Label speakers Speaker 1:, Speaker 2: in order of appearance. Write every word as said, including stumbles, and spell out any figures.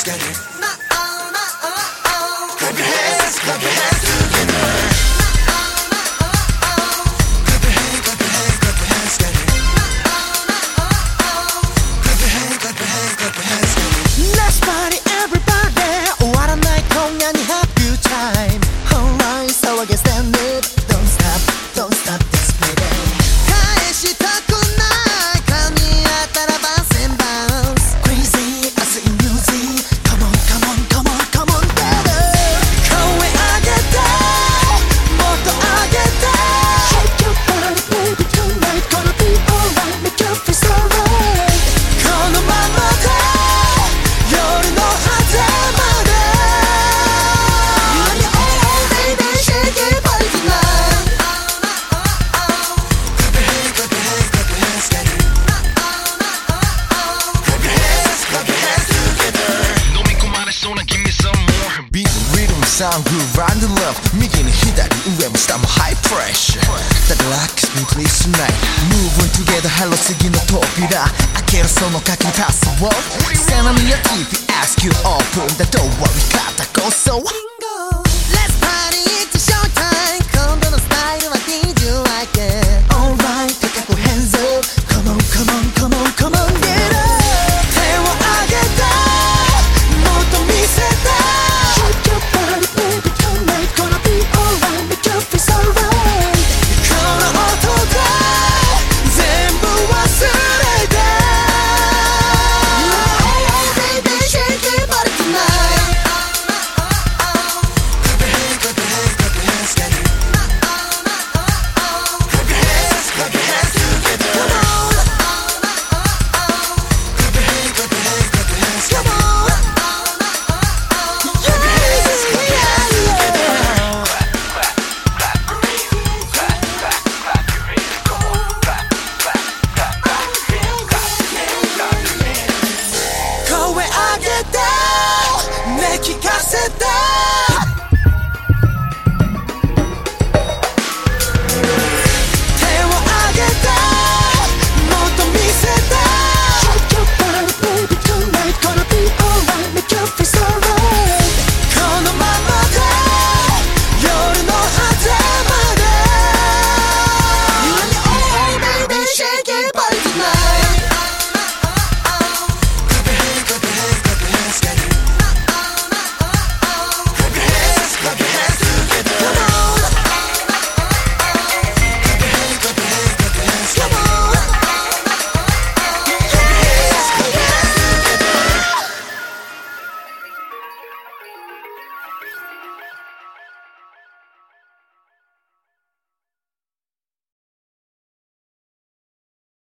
Speaker 1: get it. Clap your hands, clap your hands together. Clap your hands, clap your hands, clap your hands, get it. Clap your hands, clap your hands, clap your hands, get it.
Speaker 2: Let's party everybody. What a night, 공연히 have good time. Alright, so I can stand it. Don't stop, don't stop this baby. 返したくない髪あったらバンセンバウンス Crazy, I see music. Come on, come on, come on, come on, better. 声上げて、もっと上げて Shake your body, baby, tonight. Gonna be alright, make you feel so right. このままで夜の果てまで Oh, baby, shake your body tonight.
Speaker 1: Clap your hands, clap your hands, clap your hands, get it. Clap your hands, clap your hands together.
Speaker 3: 너 믿고 말했어 난 give me some more.
Speaker 2: Beat, rhythm, sound, groove, round the love.右に左上も下も high pressure. That relax me please tonight. Moving together, hello 次の扉開けるその鍵パスを背波や ティーブイ ask you open the door 割り方こそ